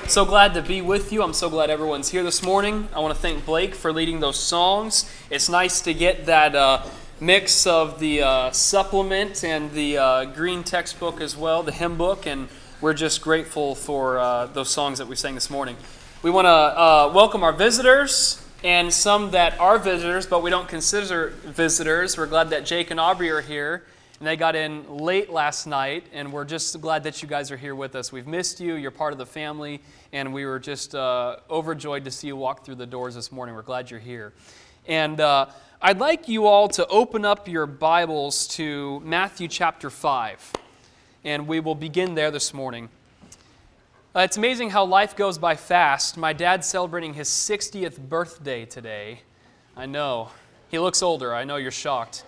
So glad to be with you. I'm so glad everyone's here this morning. I want to thank Blake for leading those songs. It's nice to get that mix of the supplement and the green textbook as well, the hymn book, and we're just grateful for those songs that we sang this morning. We want to welcome our visitors and some that are visitors, but we don't consider visitors. We're glad that Jake and Aubrey are here. And they got in late last night, and we're just glad that you guys are here with us. We've missed you. You're part of the family, and we were just overjoyed to see you walk through the doors this morning. We're glad you're here. And I'd like you all to open up your Bibles to Matthew chapter 5, and we will begin there this morning. It's amazing how life goes by fast. My dad's celebrating his 60th birthday today. I know. He looks older. I know you're shocked.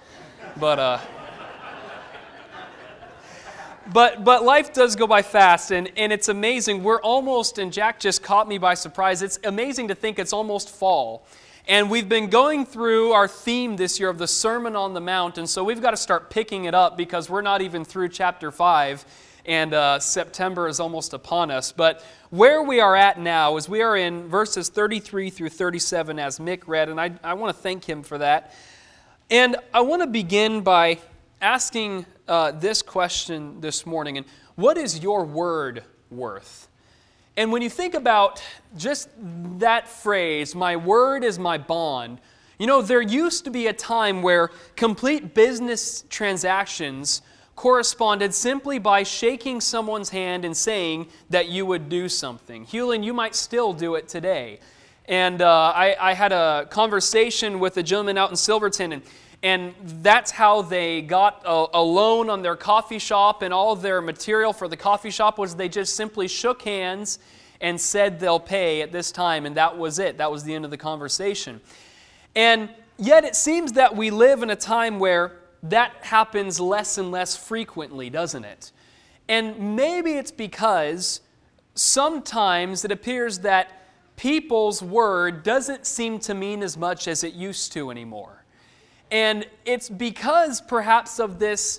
But life does go by fast, and it's amazing. We're almost, and Jack just caught me by surprise, it's amazing to think it's almost fall. And we've been going through our theme this year of the Sermon on the Mount, and so we've got to start picking it up because we're not even through chapter 5, and September is almost upon us. But where we are at now is we are in verses 33 through 37 as Mick read, and I want to thank him for that. And I want to begin by asking this question this morning, and what is your word worth? And when you think about just that phrase, my word is my bond, you know, there used to be a time where complete business transactions corresponded simply by shaking someone's hand and saying that you would do something. Hewlin, you might still do it today. And I had a conversation with a gentleman out in Silverton, and that's how they got a loan on their coffee shop, and all of their material for the coffee shop was they just simply shook hands and said they'll pay at this time, and that was it. That was the end of the conversation. And yet it seems that we live in a time where that happens less and less frequently, doesn't it? And maybe it's because sometimes it appears that people's word doesn't seem to mean as much as it used to anymore. And it's because perhaps of this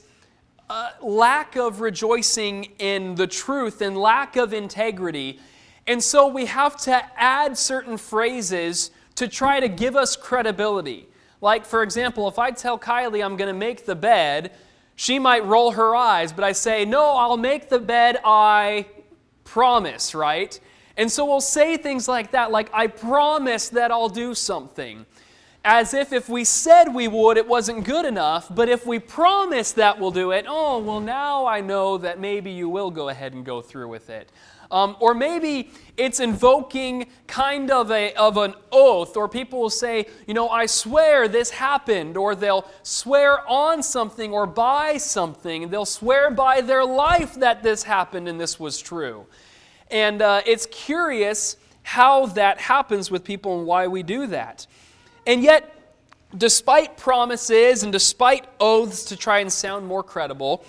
lack of rejoicing in the truth and lack of integrity. And so we have to add certain phrases to try to give us credibility. Like, for example, if I tell Kylie I'm going to make the bed, she might roll her eyes, but I say, no, I'll make the bed, I promise, right? And so we'll say things like that, like, I promise that I'll do something. As if we said we would, it wasn't good enough, but if we promise that we'll do it, oh, well, now I know that maybe you will go ahead and go through with it. Or maybe it's invoking kind of an oath, or people will say, you know, I swear this happened, or they'll swear on something or by something. They'll swear by their life that this happened and this was true. And it's curious how that happens with people and why we do that. And yet, despite promises and despite oaths to try and sound more credible,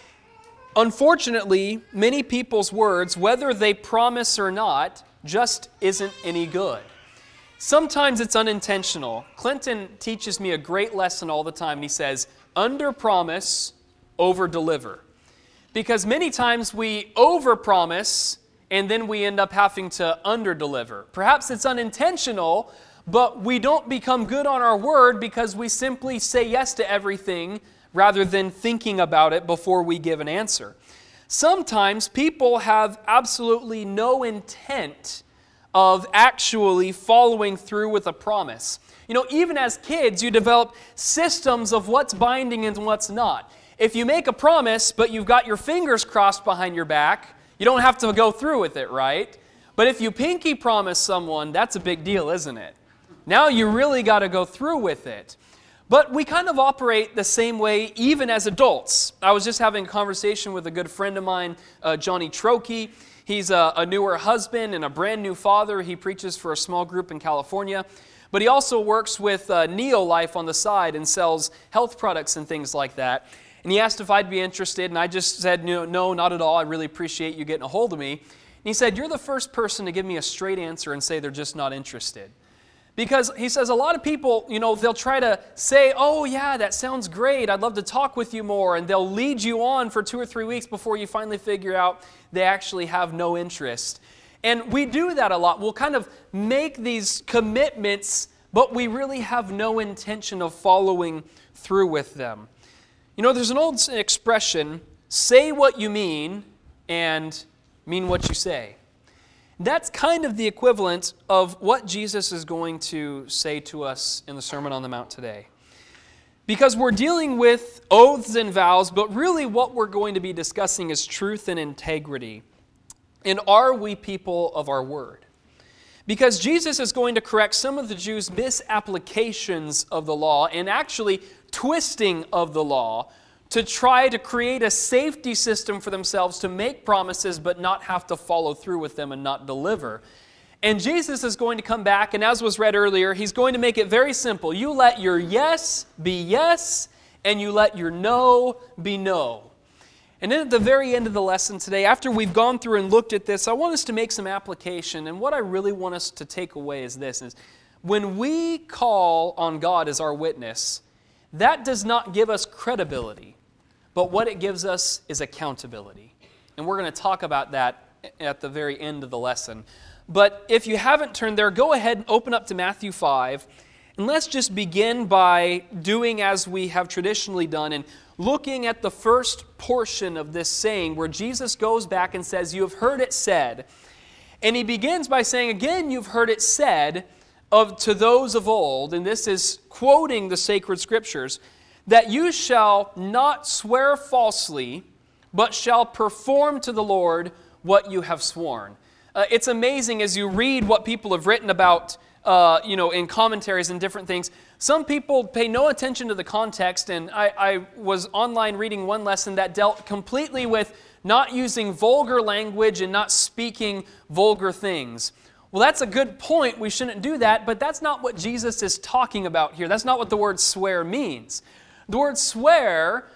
unfortunately, many people's words, whether they promise or not, just isn't any good. Sometimes it's unintentional. Clinton teaches me a great lesson all the time. He says, under promise, over deliver. Because many times we over promise and then we end up having to under deliver. Perhaps it's unintentional, but we don't become good on our word because we simply say yes to everything rather than thinking about it before we give an answer. Sometimes people have absolutely no intent of actually following through with a promise. You know, even as kids, you develop systems of what's binding and what's not. If you make a promise, but you've got your fingers crossed behind your back, you don't have to go through with it, right? But if you pinky promise someone, that's a big deal, isn't it? Now you really got to go through with it. But we kind of operate the same way even as adults. I was just having a conversation with a good friend of mine, Johnny Trokey. He's a newer husband and a brand new father. He preaches for a small group in California. But he also works with Neolife on the side and sells health products and things like that. And he asked if I'd be interested, and I just said, no, not at all. I really appreciate you getting a hold of me. And he said, you're the first person to give me a straight answer and say they're just not interested. Because he says a lot of people, you know, they'll try to say, oh yeah, that sounds great, I'd love to talk with you more, and they'll lead you on for 2 or 3 weeks before you finally figure out they actually have no interest. And we do that a lot. We'll kind of make these commitments, but we really have no intention of following through with them. You know, there's an old expression, say what you mean and mean what you say. That's kind of the equivalent of what Jesus is going to say to us in the Sermon on the Mount today. Because we're dealing with oaths and vows, but really what we're going to be discussing is truth and integrity. And are we people of our word? Because Jesus is going to correct some of the Jews' misapplications of the law and actually twisting of the law to try to create a safety system for themselves to make promises but not have to follow through with them and not deliver. And Jesus is going to come back, and as was read earlier, He's going to make it very simple. You let your yes be yes, and you let your no be no. And then at the very end of the lesson today, after we've gone through and looked at this, I want us to make some application. And what I really want us to take away is this, is when we call on God as our witness, that does not give us credibility, but what it gives us is accountability. And we're going to talk about that at the very end of the lesson. But if you haven't turned there, go ahead and open up to Matthew 5, and let's just begin by doing as we have traditionally done and looking at the first portion of this saying where Jesus goes back and says, you have heard it said. And He begins by saying, again, you've heard it said to those of old, and this is quoting the sacred scriptures, that you shall not swear falsely, but shall perform to the Lord what you have sworn. It's amazing as you read what people have written about, in commentaries and different things. Some people pay no attention to the context, and I was online reading one lesson that dealt completely with not using vulgar language and not speaking vulgar things. Well, that's a good point. We shouldn't do that, but that's not what Jesus is talking about here. That's not what the word swear means. The word swear,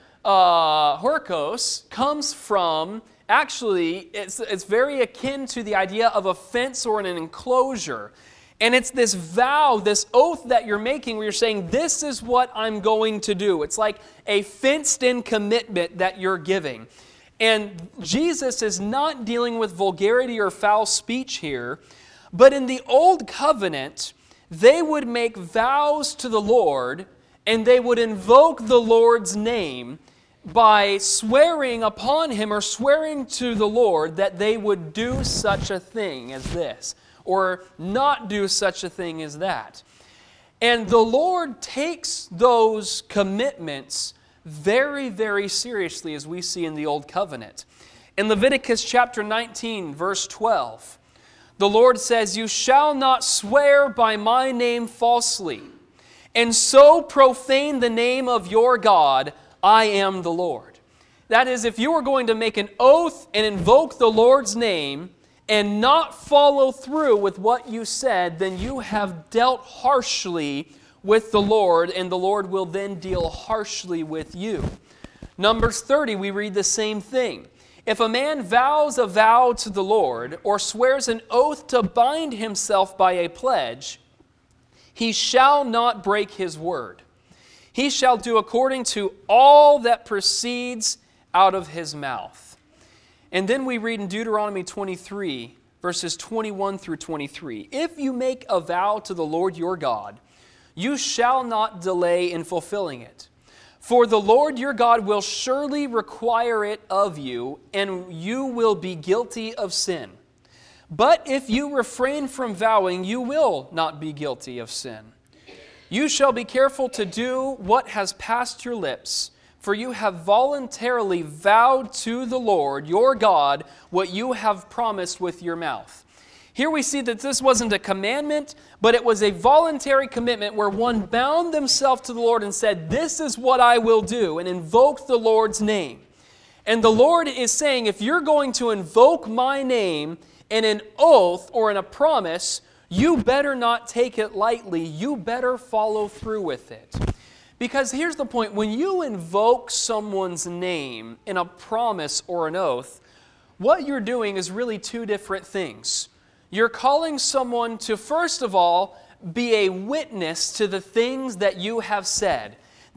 horkos, comes from, actually, it's very akin to the idea of a fence or an enclosure. And it's this vow, this oath that you're making where you're saying, this is what I'm going to do. It's like a fenced-in commitment that you're giving. And Jesus is not dealing with vulgarity or foul speech here, but in the Old Covenant, they would make vows to the Lord, and they would invoke the Lord's name by swearing upon Him or swearing to the Lord that they would do such a thing as this, or not do such a thing as that. And the Lord takes those commitments very, very seriously, as we see in the Old Covenant. In Leviticus chapter 19, verse 12, the Lord says, you shall not swear by my name falsely, and so profane the name of your God. I am the Lord. That is, if you are going to make an oath and invoke the Lord's name and not follow through with what you said, then you have dealt harshly with the Lord, and the Lord will then deal harshly with you. Numbers 30, we read the same thing. If a man vows a vow to the Lord or swears an oath to bind himself by a pledge, he shall not break his word. He shall do according to all that proceeds out of his mouth. And then we read in Deuteronomy 23, verses 21 through 23. If you make a vow to the Lord your God, you shall not delay in fulfilling it. For the Lord your God will surely require it of you, and you will be guilty of sin. But if you refrain from vowing, you will not be guilty of sin. You shall be careful to do what has passed your lips, for you have voluntarily vowed to the Lord your God what you have promised with your mouth. Here we see that this wasn't a commandment, but it was a voluntary commitment where one bound themselves to the Lord and said, this is what I will do, and invoked the Lord's name. And the Lord is saying, if you're going to invoke my name in an oath or in a promise, you better not take it lightly. You better follow through with it. Because here's the point. When you invoke someone's name in a promise or an oath, what you're doing is really two different things. You're calling someone to, first of all, be a witness to the things that you have said.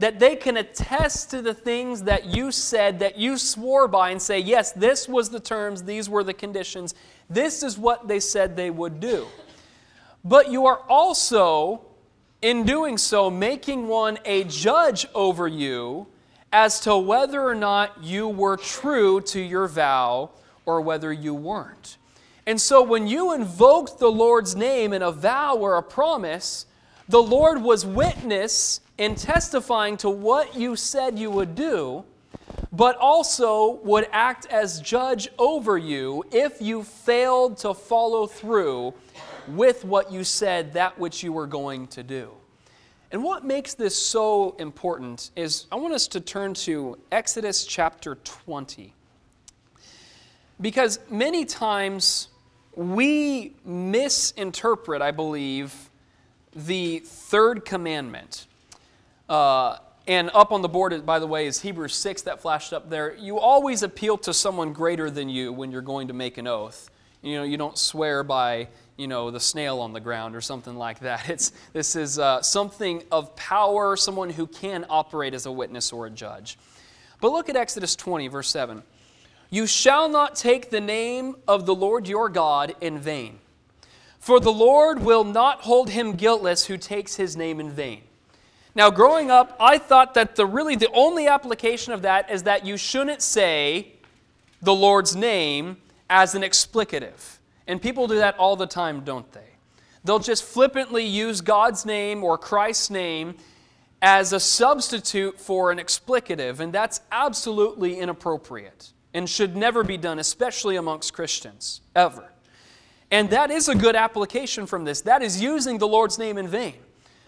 that they can attest to the things that you said, that you swore by, and say, yes, this was the terms, these were the conditions, this is what they said they would do. But you are also, in doing so, making one a judge over you as to whether or not you were true to your vow or whether you weren't. And so when you invoked the Lord's name in a vow or a promise, the Lord was witness in testifying to what you said you would do, but also would act as judge over you if you failed to follow through with what you said, that which you were going to do. And what makes this so important is I want us to turn to Exodus chapter 20. Because many times we misinterpret, I believe, the third commandment. And up on the board, by the way, is Hebrews 6 that flashed up there. You always appeal to someone greater than you when you're going to make an oath. You don't swear by, the snail on the ground or something like that. This is something of power, someone who can operate as a witness or a judge. But look at Exodus 20, verse 7. You shall not take the name of the Lord your God in vain, for the Lord will not hold him guiltless who takes his name in vain. Now, growing up, I thought that the only application of that is that you shouldn't say the Lord's name as an explicative. And people do that all the time, don't they? They'll just flippantly use God's name or Christ's name as a substitute for an explicative, and that's absolutely inappropriate and should never be done, especially amongst Christians, ever. And that is a good application from this. That is using the Lord's name in vain.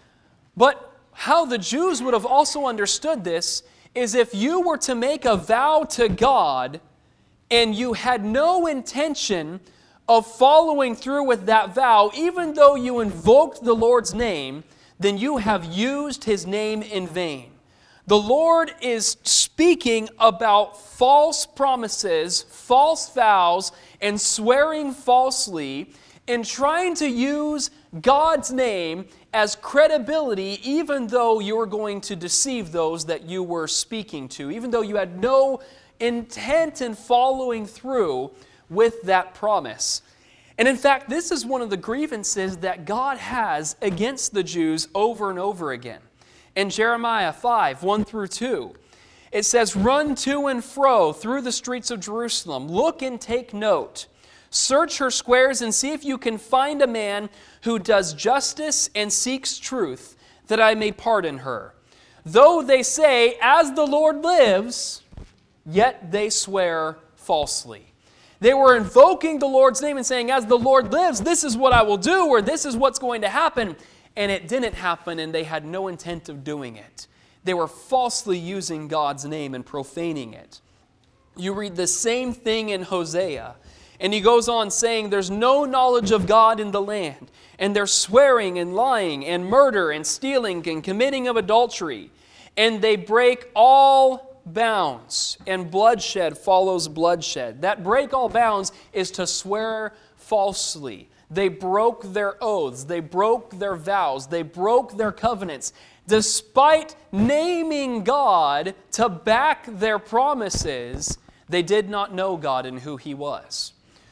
But how the Jews would have also understood this is if you were to make a vow to God and you had no intention of following through with that vow, even though you invoked the Lord's name, then you have used His name in vain. The Lord is speaking about false promises, false vows, and swearing falsely, and trying to use God's name as credibility, even though you were going to deceive those that you were speaking to, even though you had no intent in following through with that promise. And in fact, this is one of the grievances that God has against the Jews over and over again. In Jeremiah 5, 1 through 2, it says, "Run to and fro through the streets of Jerusalem. Look and take note. Search her squares and see if you can find a man who does justice and seeks truth, that I may pardon her. Though they say, 'As the Lord lives,' yet they swear falsely." They were invoking the Lord's name and saying, "As the Lord lives, this is what I will do," or "This is what's going to happen." And it didn't happen, and they had no intent of doing it. They were falsely using God's name and profaning it. You read the same thing in Hosea, and he goes on saying there's no knowledge of God in the land, and they're swearing and lying and murder and stealing and committing of adultery, and they break all bounds, and bloodshed follows bloodshed. That break all bounds is to swear falsely. They broke their oaths, they broke their vows, they broke their covenants. Despite naming God to back their promises, they did not know God and who He was.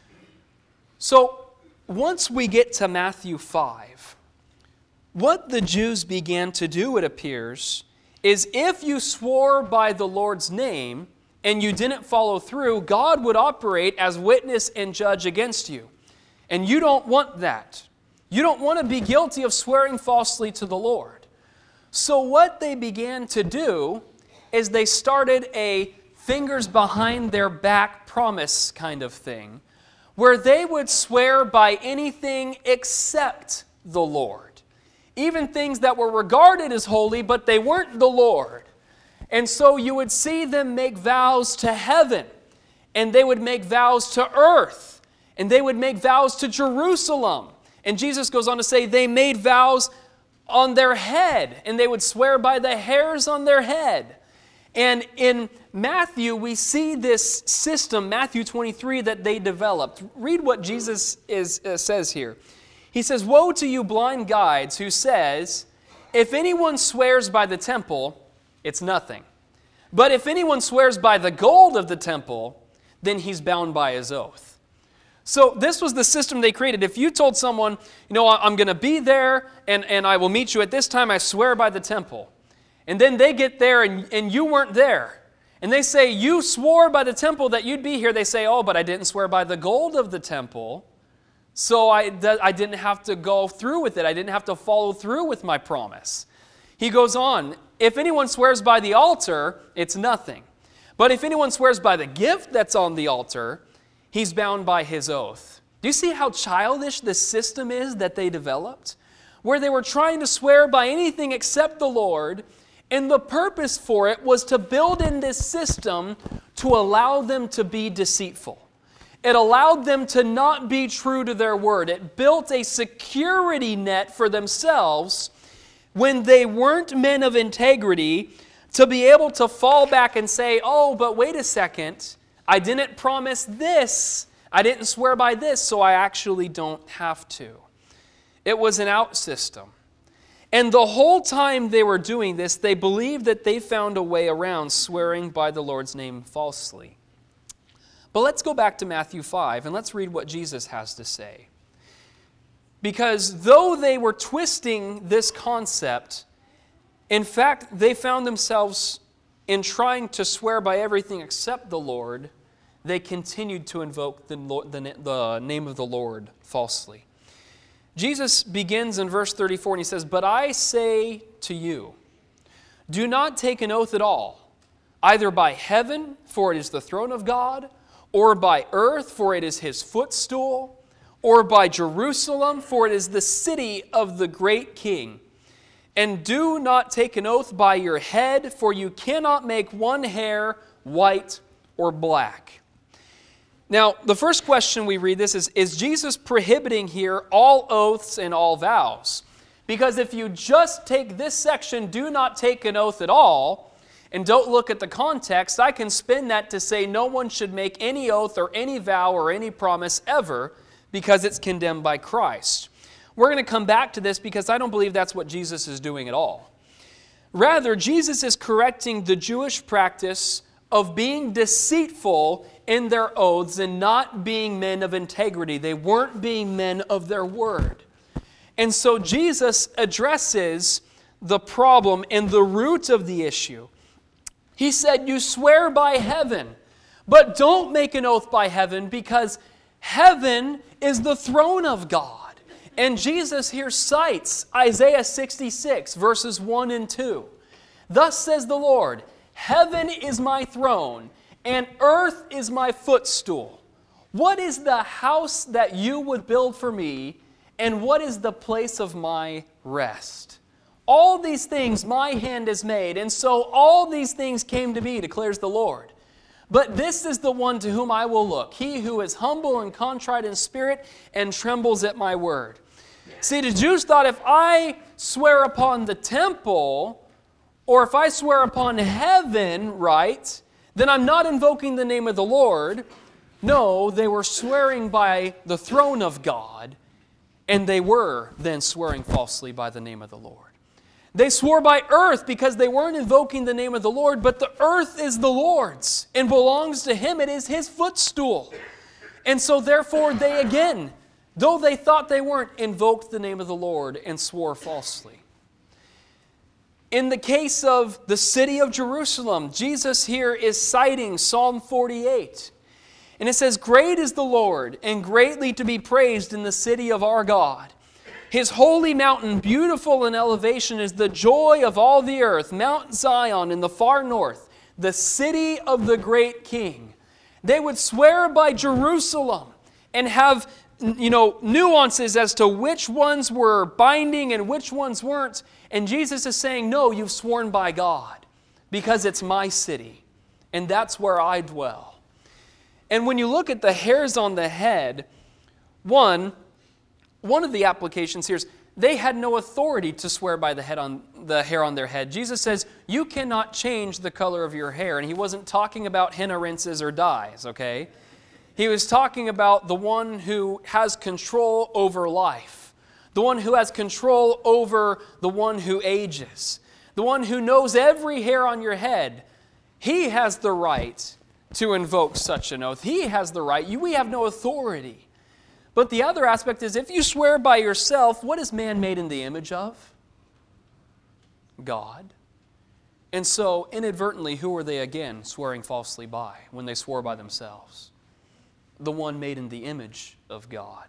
So, once we get to Matthew 5, what the Jews began to do, it appears, is if you swore by the Lord's name and you didn't follow through, God would operate as witness and judge against you. And you don't want that. You don't want to be guilty of swearing falsely to the Lord. So what they began to do is they started a fingers behind their back promise kind of thing, where they would swear by anything except the Lord. Even things that were regarded as holy, but they weren't the Lord. And so you would see them make vows to heaven, and they would make vows to earth, and they would make vows to Jerusalem. And Jesus goes on to say they made vows on their head, and they would swear by the hairs on their head. And in Matthew, we see this system, Matthew 23, that they developed. Read what Jesus says here. He says, "Woe to you blind guides who says, 'If anyone swears by the temple, it's nothing. But if anyone swears by the gold of the temple, then he's bound by his oath. So this was the system they created. If you told someone, I'm going to be there and I will meet you at this time, I swear by the temple. And then they get there and you weren't there. And they say, you swore by the temple that you'd be here. They say, oh, but I didn't swear by the gold of the temple. So I didn't have to go through with it. I didn't have to follow through with my promise. He goes on, if anyone swears by the altar, it's nothing. But if anyone swears by the gift that's on the altar, he's bound by his oath. Do you see how childish this system is that they developed? Where they were trying to swear by anything except the Lord, and the purpose for it was to build in this system to allow them to be deceitful. It allowed them to not be true to their word. It built a security net for themselves when they weren't men of integrity to be able to fall back and say, oh, but wait a second, I didn't promise this, I didn't swear by this, so I actually don't have to. It was an out system. And the whole time they were doing this, they believed that they found a way around swearing by the Lord's name falsely. But let's go back to Matthew 5 and let's read what Jesus has to say. Because though they were twisting this concept, in fact, they found themselves in trying to swear by everything except the Lord, they continued to invoke the name of the Lord falsely. Jesus begins in verse 34 and he says, "But I say to you, do not take an oath at all, either by heaven, for it is the throne of God, or by earth, for it is his footstool, or by Jerusalem, for it is the city of the great King. And do not take an oath by your head, for you cannot make one hair white or black." Now, the first question we read this is Jesus prohibiting here all oaths and all vows? Because if you just take this section, do not take an oath at all, and don't look at the context, I can spin that to say no one should make any oath or any vow or any promise ever because it's condemned by Christ. We're going to come back to this because I don't believe that's what Jesus is doing at all. Rather, Jesus is correcting the Jewish practice of being deceitful in their oaths and not being men of integrity. They weren't being men of their word. And so Jesus addresses the problem and the root of the issue. He said, you swear by heaven, but don't make an oath by heaven because heaven is the throne of God. And Jesus here cites Isaiah 66, verses 1 and 2. Thus says the Lord, heaven is my throne, and earth is my footstool. What is the house that you would build for me, and what is the place of my rest? All these things my hand has made, and so all these things came to be, declares the Lord. But this is the one to whom I will look, he who is humble and contrite in spirit and trembles at my word. See, the Jews thought if I swear upon the temple, or if I swear upon heaven, right, then I'm not invoking the name of the Lord. No, they were swearing by the throne of God, and they were then swearing falsely by the name of the Lord. They swore by earth because they weren't invoking the name of the Lord, but the earth is the Lord's and belongs to Him. It is His footstool. And so therefore they again, though they thought they weren't, invoked the name of the Lord and swore falsely. In the case of the city of Jerusalem, Jesus here is citing Psalm 48. And it says, "Great is the Lord, and greatly to be praised in the city of our God. His holy mountain, beautiful in elevation, is the joy of all the earth. Mount Zion in the far north, the city of the great King." They would swear by Jerusalem and have nuances as to which ones were binding and which ones weren't. And Jesus is saying, no, you've sworn by God because it's my city and that's where I dwell. And when you look at the hairs on the head, one of the applications here is they had no authority to swear by the hair on their head. Jesus says, you cannot change the color of your hair. And He wasn't talking about henna rinses or dyes, okay? He was talking about the one who has control over life, the one who has control over the one who ages, the one who knows every hair on your head, He has the right to invoke such an oath. He has the right. We have no authority. But the other aspect is, if you swear by yourself, what is man made in the image of? God. And so, inadvertently, who were they again swearing falsely by when they swore by themselves? The one made in the image of God.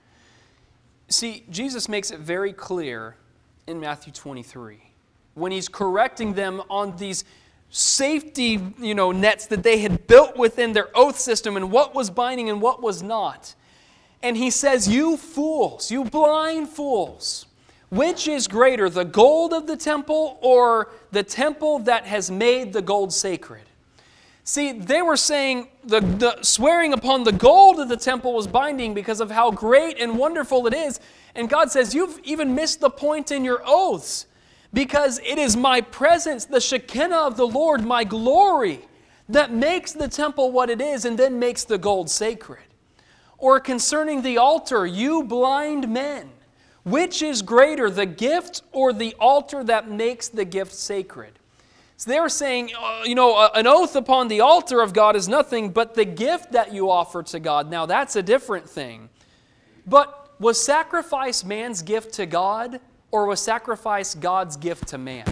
See, Jesus makes it very clear in Matthew 23 when He's correcting them on these safety, nets that they had built within their oath system and what was binding and what was not. And He says, "You fools, you blind fools, which is greater, the gold of the temple or the temple that has made the gold sacred?" See, they were saying the swearing upon the gold of the temple was binding because of how great and wonderful it is. And God says, you've even missed the point in your oaths, because it is my presence, the Shekinah of the Lord, my glory, that makes the temple what it is and then makes the gold sacred. Or concerning the altar, you blind men, which is greater, the gift or the altar that makes the gift sacred? So they were saying, an oath upon the altar of God is nothing, but the gift that you offer to God, now that's a different thing. But was sacrifice man's gift to God, or was sacrifice God's gift to man?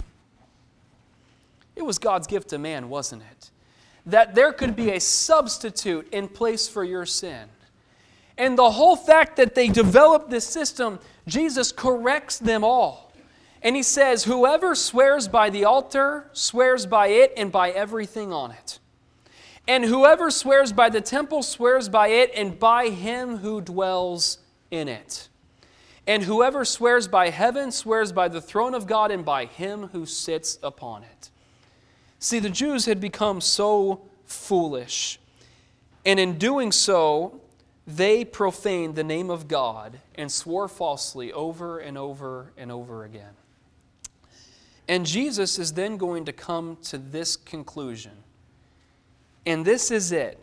It was God's gift to man, wasn't it? That there could be a substitute in place for your sin. And the whole fact that they developed this system, Jesus corrects them all. And He says, whoever swears by the altar swears by it and by everything on it. And whoever swears by the temple swears by it and by Him who dwells in it. And whoever swears by heaven swears by the throne of God and by Him who sits upon it. See, the Jews had become so foolish. And in doing so, they profaned the name of God and swore falsely over and over and over again. And Jesus is then going to come to this conclusion. And this is it.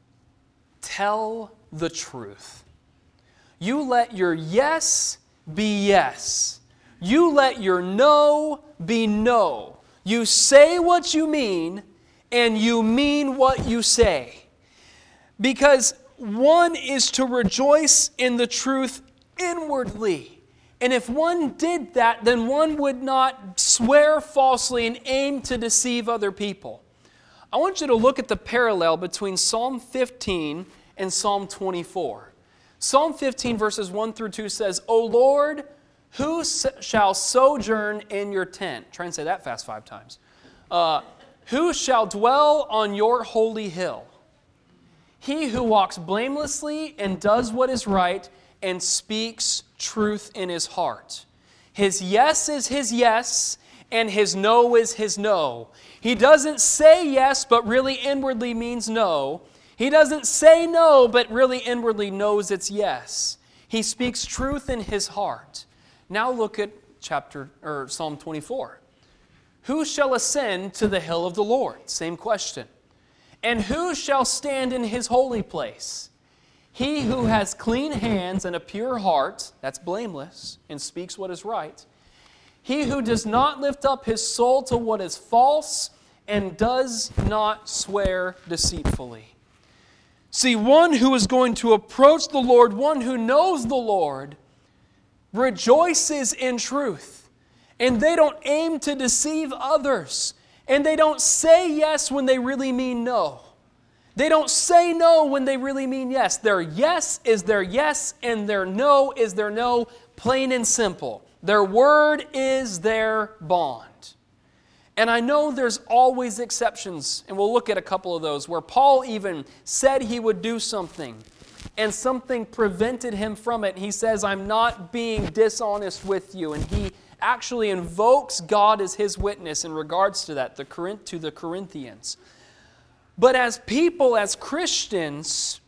Tell the truth. You let your yes be yes. You let your no be no. You say what you mean, and you mean what you say. Because one is to rejoice in the truth inwardly. And if one did that, then one would not swear falsely and aim to deceive other people. I want you to look at the parallel between Psalm 15 and Psalm 24. Psalm 15 verses 1 through 2 says, O Lord, who shall sojourn in your tent? Try and say that fast 5 times. Who shall dwell on your holy hill? He who walks blamelessly and does what is right and speaks truth in his heart. His yes is his yes, and his no is his no. He doesn't say yes, but really inwardly means no. He doesn't say no, but really inwardly knows it's yes. He speaks truth in his heart. Now look at Psalm 24. Who shall ascend to the hill of the Lord? Same question. And who shall stand in His holy place? He who has clean hands and a pure heart, that's blameless, and speaks what is right. He who does not lift up his soul to what is false and does not swear deceitfully. See, one who is going to approach the Lord, one who knows the Lord, rejoices in truth. And they don't aim to deceive others. And they don't say yes when they really mean no. They don't say no when they really mean yes. Their yes is their yes, and their no is their no, plain and simple. Their word is their bond. And I know there's always exceptions, and we'll look at a couple of those, where Paul even said he would do something, and something prevented him from it. He says, I'm not being dishonest with you, and he actually invokes God as his witness in regards to that, to the Corinthians. But as people, as Christians,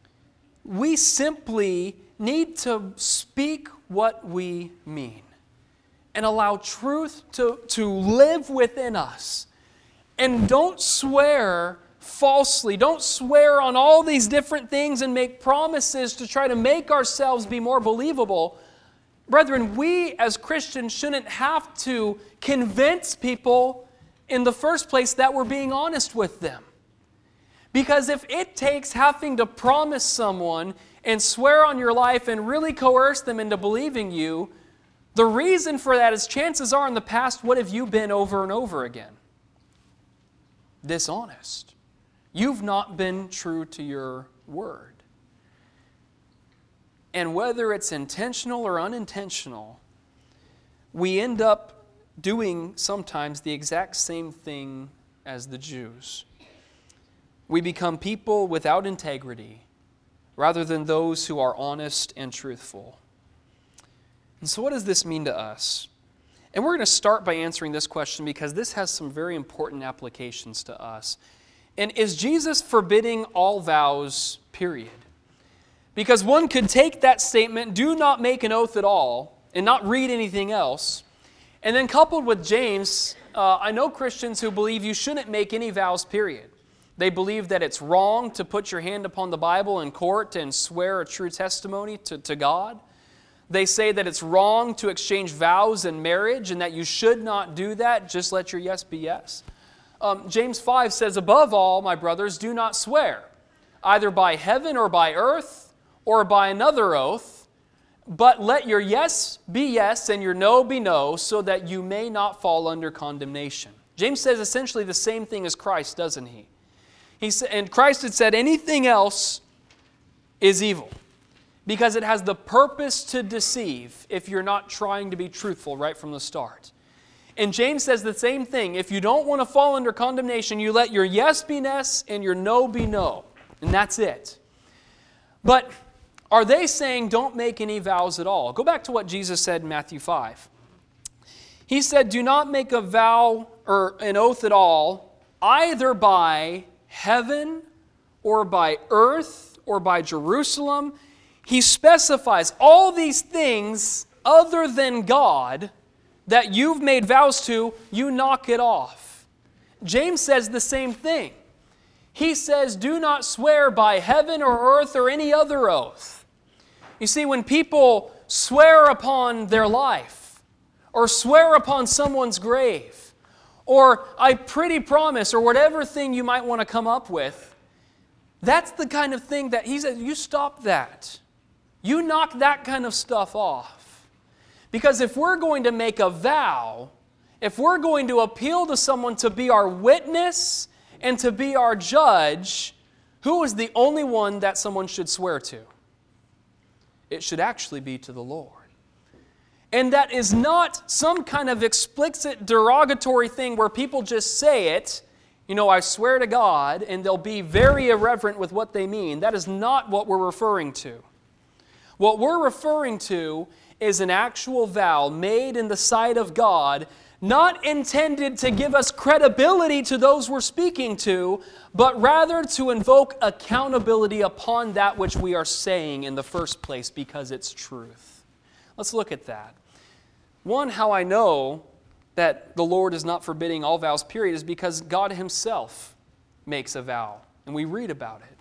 we simply need to speak what we mean and allow truth to live within us. And don't swear falsely. Don't swear on all these different things and make promises to try to make ourselves be more believable. Brethren, we as Christians shouldn't have to convince people in the first place that we're being honest with them. Because if it takes having to promise someone and swear on your life and really coerce them into believing you, the reason for that is chances are in the past, what have you been over and over again? Dishonest. You've not been true to your word. And whether it's intentional or unintentional, we end up doing sometimes the exact same thing as the Jews. We become people without integrity rather than those who are honest and truthful. And so what does this mean to us? And we're going to start by answering this question because this has some very important applications to us. And is Jesus forbidding all vows, period? Because one could take that statement, do not make an oath at all, and not read anything else. And then coupled with James, I know Christians who believe you shouldn't make any vows, period. They believe that it's wrong to put your hand upon the Bible in court and swear a true testimony to God. They say that it's wrong to exchange vows in marriage and that you should not do that. Just let your yes be yes. James 5 says, above all, my brothers, do not swear, either by heaven or by earth or by another oath, but let your yes be yes and your no be no, so that you may not fall under condemnation. James says essentially the same thing as Christ, doesn't he? And Christ had said anything else is evil because it has the purpose to deceive if you're not trying to be truthful right from the start. And James says the same thing. If you don't want to fall under condemnation, you let your yes be yes and your no be no. And that's it. But are they saying don't make any vows at all? Go back to what Jesus said in Matthew 5. He said, do not make a vow or an oath at all, either by heaven or by earth or by Jerusalem. He specifies all these things other than God that you've made vows to, you knock it off. James says the same thing. He says, do not swear by heaven or earth or any other oath. You see, when people swear upon their life, or swear upon someone's grave, or I pretty promise, or whatever thing you might want to come up with, that's the kind of thing that he says, you stop that. You knock that kind of stuff off. Because if we're going to make a vow, if we're going to appeal to someone to be our witness and to be our judge, who is the only one that someone should swear to? It should actually be to the Lord. And that is not some kind of explicit derogatory thing where people just say it, I swear to God, and they'll be very irreverent with what they mean. That is not what we're referring to. What we're referring to is an actual vow made in the sight of God, not intended to give us credibility to those we're speaking to, but rather to invoke accountability upon that which we are saying in the first place because it's truth. Let's look at that. One, how I know that the Lord is not forbidding all vows, period, is because God Himself makes a vow, and we read about it.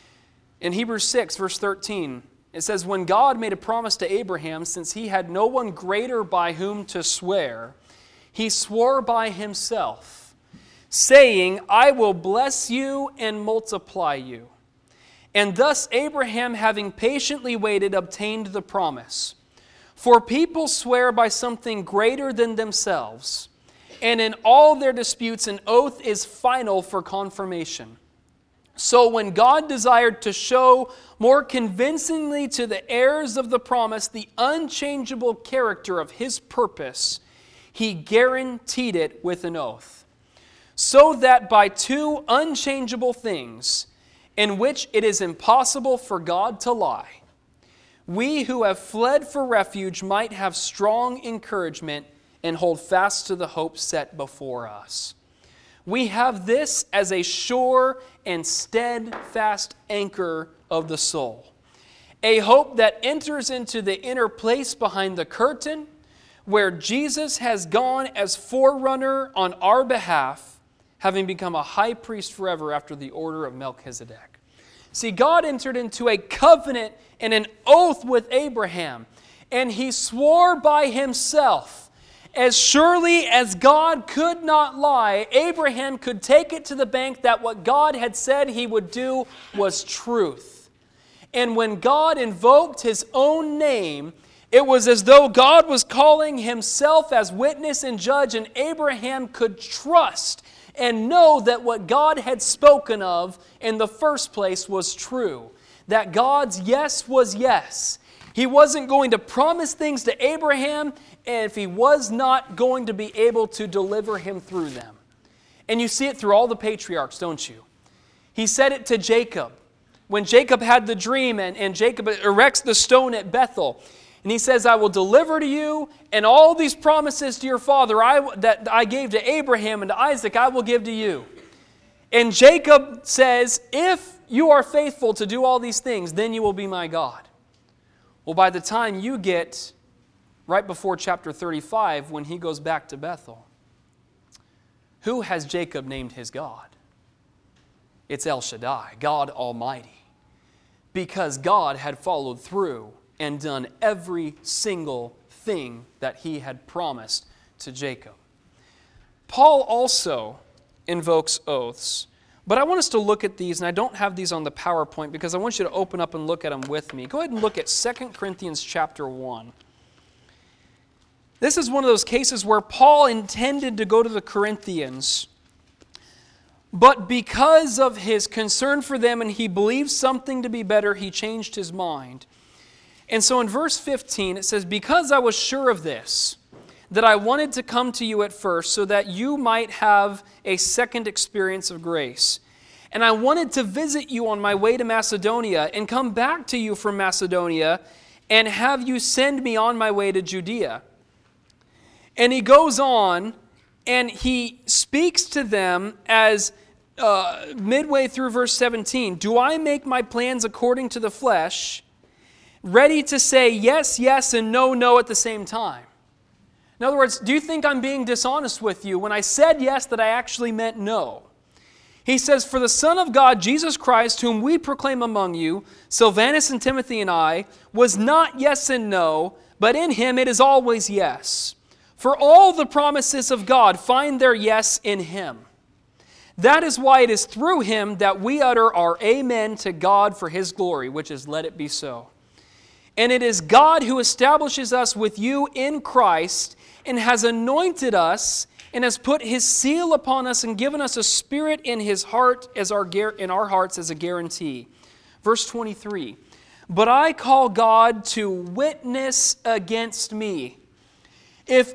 In Hebrews 6, verse 13, it says, when God made a promise to Abraham, since he had no one greater by whom to swear, He swore by Himself, saying, I will bless you and multiply you. And thus Abraham, having patiently waited, obtained the promise. For people swear by something greater than themselves, and in all their disputes an oath is final for confirmation. So when God desired to show more convincingly to the heirs of the promise the unchangeable character of His purpose, He guaranteed it with an oath, so that by two unchangeable things, in which it is impossible for God to lie, we who have fled for refuge might have strong encouragement and hold fast to the hope set before us. We have this as a sure and steadfast anchor of the soul, a hope that enters into the inner place behind the curtain, where Jesus has gone as forerunner on our behalf, having become a high priest forever after the order of Melchizedek. See, God entered into a covenant and an oath with Abraham. And he swore by himself, as surely as God could not lie, Abraham could take it to the bank that what God had said he would do was truth. And when God invoked his own name, it was as though God was calling himself as witness and judge, and Abraham could trust and know that what God had spoken of in the first place was true. That God's yes was yes. He wasn't going to promise things to Abraham if he was not going to be able to deliver him through them. And you see it through all the patriarchs, don't you? He said it to Jacob. When Jacob had the dream and Jacob erects the stone at Bethel, and he says, I will deliver to you, and all these promises to your father that I gave to Abraham and to Isaac, I will give to you. And Jacob says, if you are faithful to do all these things, then you will be my God. Well, by the time you get right before chapter 35, when he goes back to Bethel, who has Jacob named his God? It's El Shaddai, God Almighty. Because God had followed through and done every single thing that he had promised to Jacob. Paul also invokes oaths, but I want us to look at these, and I don't have these on the PowerPoint because I want you to open up and look at them with me. Go ahead and look at 2 Corinthians chapter 1. This is one of those cases where Paul intended to go to the Corinthians, but because of his concern for them and he believed something to be better, he changed his mind. And so in verse 15 it says, because I was sure of this, that I wanted to come to you at first so that you might have a second experience of grace. And I wanted to visit you on my way to Macedonia and come back to you from Macedonia and have you send me on my way to Judea. And he goes on and he speaks to them as midway through verse 17, do I make my plans according to the flesh, ready to say yes, yes, and no, no at the same time? In other words, do you think I'm being dishonest with you when I said yes that I actually meant no? He says, for the Son of God, Jesus Christ, whom we proclaim among you, Silvanus and Timothy and I, was not yes and no, but in him it is always yes. For all the promises of God find their yes in him. That is why it is through him that we utter our amen to God for his glory, which is let it be so. And it is God who establishes us with you in Christ and has anointed us and has put his seal upon us and given us a spirit in his heart in our hearts as a guarantee. Verse 23, but I call God to witness against me. If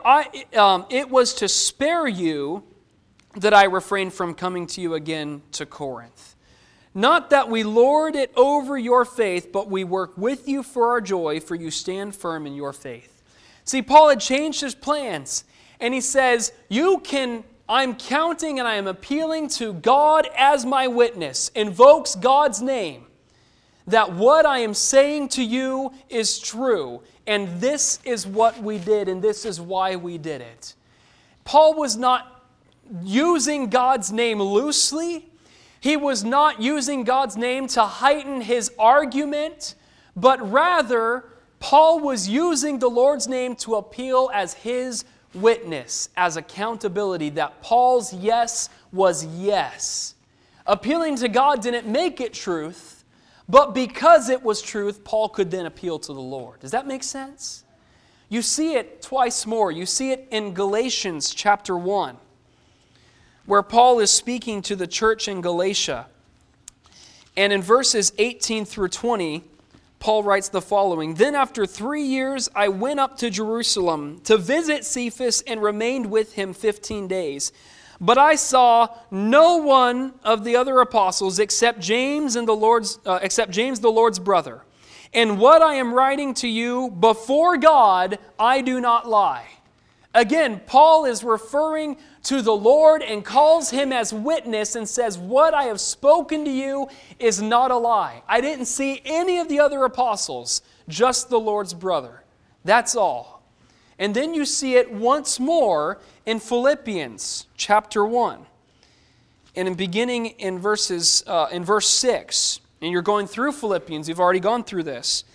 it was to spare you that I refrained from coming to you again to Corinth. Not that we lord it over your faith, but we work with you for our joy, for you stand firm in your faith. See, Paul had changed his plans, and he says, I'm counting and I am appealing to God as my witness, invokes God's name, that what I am saying to you is true, and this is what we did, and this is why we did it. Paul was not using God's name loosely. He was not using God's name to heighten his argument, but rather, Paul was using the Lord's name to appeal as his witness, as accountability, that Paul's yes was yes. Appealing to God didn't make it truth, but because it was truth, Paul could then appeal to the Lord. Does that make sense? You see it twice more. You see it in Galatians chapter 1. Where Paul is speaking to the church in Galatia. And in verses 18 through 20, Paul writes the following, then after 3 years I went up to Jerusalem to visit Cephas and remained with him 15 days. But I saw no one of the other apostles except James, the Lord's brother. And what I am writing to you before God, I do not lie. Again, Paul is referring to the Lord and calls him as witness and says, what I have spoken to you is not a lie. I didn't see any of the other apostles, just the Lord's brother. That's all. And then you see it once more in Philippians chapter 1. And beginning in verse 6, and you're going through Philippians, you've already gone through this.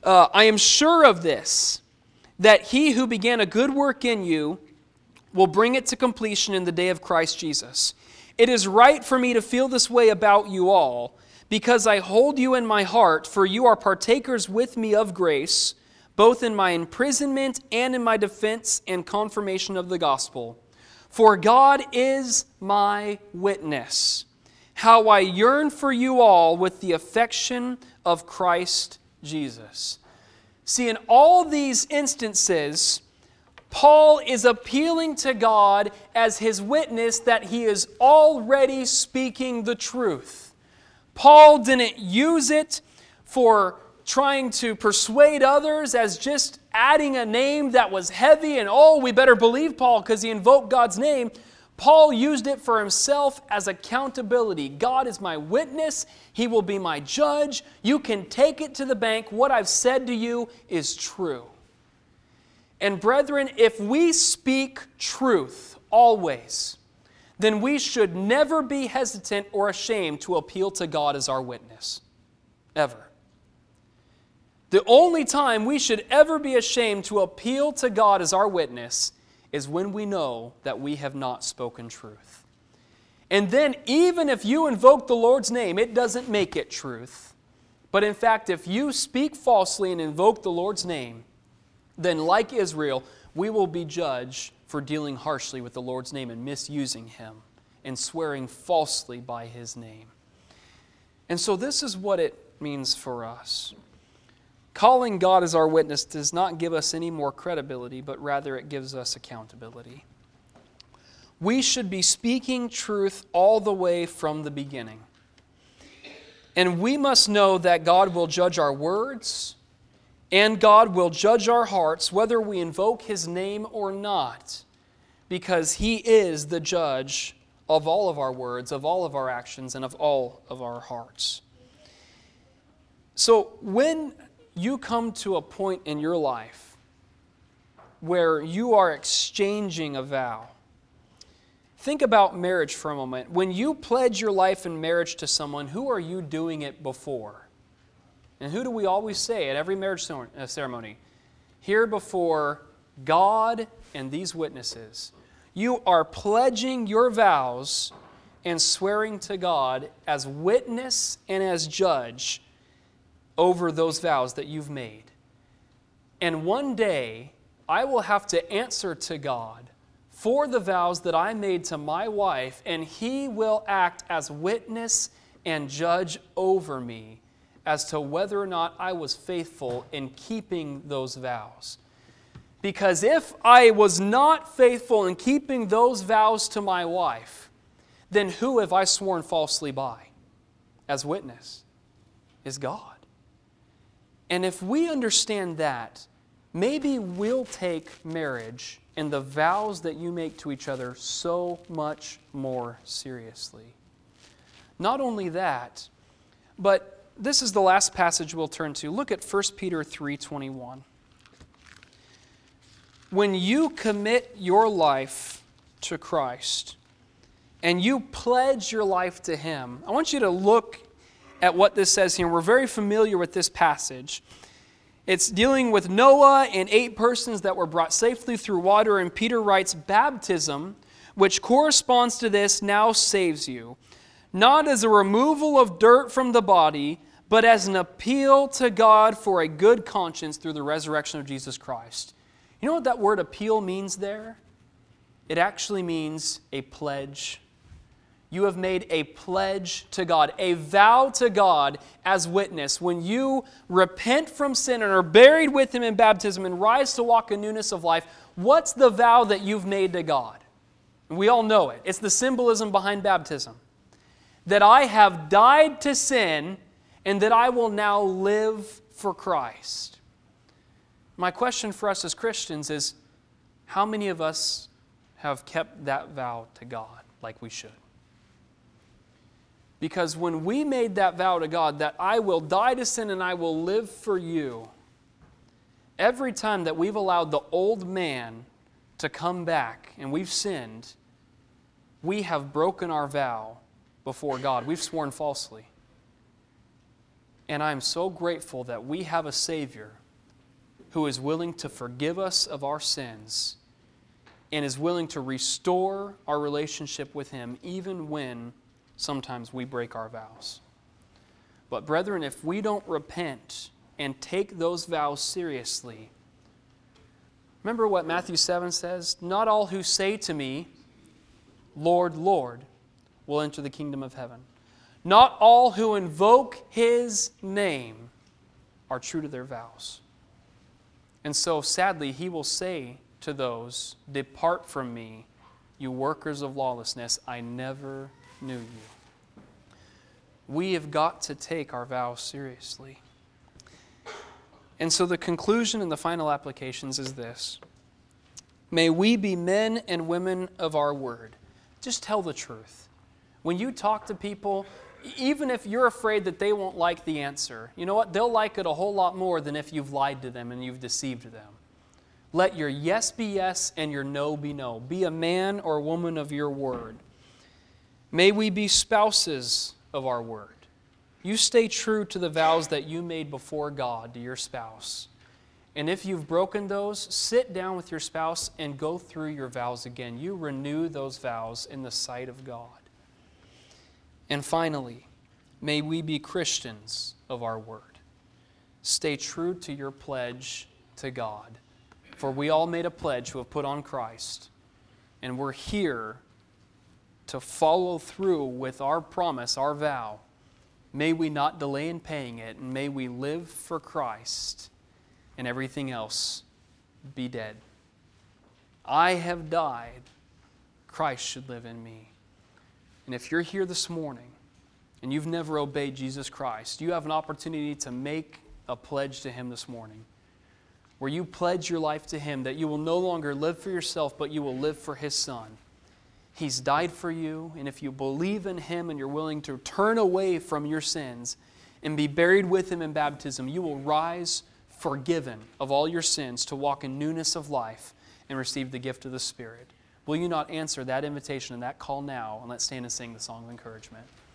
I am sure of this, that he who began a good work in you will bring it to completion in the day of Christ Jesus. It is right for me to feel this way about you all, because I hold you in my heart, for you are partakers with me of grace, both in my imprisonment and in my defense and confirmation of the gospel. For God is my witness, how I yearn for you all with the affection of Christ Jesus. See, in all these instances, Paul is appealing to God as his witness that he is already speaking the truth. Paul didn't use it for trying to persuade others as just adding a name that was heavy and, oh, we better believe Paul because he invoked God's name. Paul used it for himself as accountability. God is my witness. He will be my judge. You can take it to the bank. What I've said to you is true. And brethren, if we speak truth always, then we should never be hesitant or ashamed to appeal to God as our witness. Ever. The only time we should ever be ashamed to appeal to God as our witness is when we know that we have not spoken truth. And then even if you invoke the Lord's name, it doesn't make it truth. But in fact, if you speak falsely and invoke the Lord's name, then like Israel, we will be judged for dealing harshly with the Lord's name and misusing Him and swearing falsely by His name. And so this is what it means for us. Calling God as our witness does not give us any more credibility, but rather it gives us accountability. We should be speaking truth all the way from the beginning. And we must know that God will judge our words, and God will judge our hearts, whether we invoke His name or not, because He is the judge of all of our words, of all of our actions, and of all of our hearts. So when you come to a point in your life where you are exchanging a vow, think about marriage for a moment. When you pledge your life in marriage to someone, who are you doing it before? And who do we always say at every marriage ceremony? Here before God and these witnesses. You are pledging your vows and swearing to God as witness and as judge over those vows that you've made. And one day, I will have to answer to God for the vows that I made to my wife, and He will act as witness and judge over me as to whether or not I was faithful in keeping those vows. Because if I was not faithful in keeping those vows to my wife, then who have I sworn falsely by as witness? Is God. And if we understand that, maybe we'll take marriage and the vows that you make to each other so much more seriously. Not only that, but this is the last passage we'll turn to. Look at 1 Peter 3:21. When you commit your life to Christ and you pledge your life to Him, I want you to look at what this says here. We're very familiar with this passage. It's dealing with Noah and 8 persons that were brought safely through water, and Peter writes, baptism, which corresponds to this, now saves you, not as a removal of dirt from the body, but as an appeal to God for a good conscience through the resurrection of Jesus Christ. You know what that word appeal means there? It actually means a pledge. You have made a pledge to God, a vow to God as witness. When you repent from sin and are buried with Him in baptism and rise to walk in newness of life, what's the vow that you've made to God? And we all know it. It's the symbolism behind baptism. That I have died to sin and that I will now live for Christ. My question for us as Christians is, how many of us have kept that vow to God like we should? Because when we made that vow to God, that I will die to sin and I will live for you, every time that we've allowed the old man to come back and we've sinned, we have broken our vow before God. We've sworn falsely. And I'm so grateful that we have a Savior who is willing to forgive us of our sins and is willing to restore our relationship with Him even when sometimes we break our vows. But brethren, if we don't repent and take those vows seriously, remember what Matthew 7 says? Not all who say to me, Lord, Lord, will enter the kingdom of heaven. Not all who invoke His name are true to their vows. And so, sadly, He will say to those, depart from me, you workers of lawlessness, I never knew you. We have got to take our vows seriously. And so the conclusion and the final applications is this. May we be men and women of our word. Just tell the truth. When you talk to people, even if you're afraid that they won't like the answer, you know what? They'll like it a whole lot more than if you've lied to them and you've deceived them. Let your yes be yes and your no be no. Be a man or woman of your word. May we be spouses of our word. You stay true to the vows that you made before God to your spouse. And if you've broken those, sit down with your spouse and go through your vows again. You renew those vows in the sight of God. And finally, may we be Christians of our word. Stay true to your pledge to God. For we all made a pledge who have put on Christ. And we're here to follow through with our promise, our vow. May we not delay in paying it, and may we live for Christ, and everything else be dead. I have died. Christ should live in me. And if you're here this morning and you've never obeyed Jesus Christ, you have an opportunity to make a pledge to Him this morning, where you pledge your life to Him that you will no longer live for yourself, but you will live for His Son. He's died for you, and if you believe in Him and you're willing to turn away from your sins and be buried with Him in baptism, you will rise forgiven of all your sins to walk in newness of life and receive the gift of the Spirit. Will you not answer that invitation and that call now, and let's stand and sing the song of encouragement.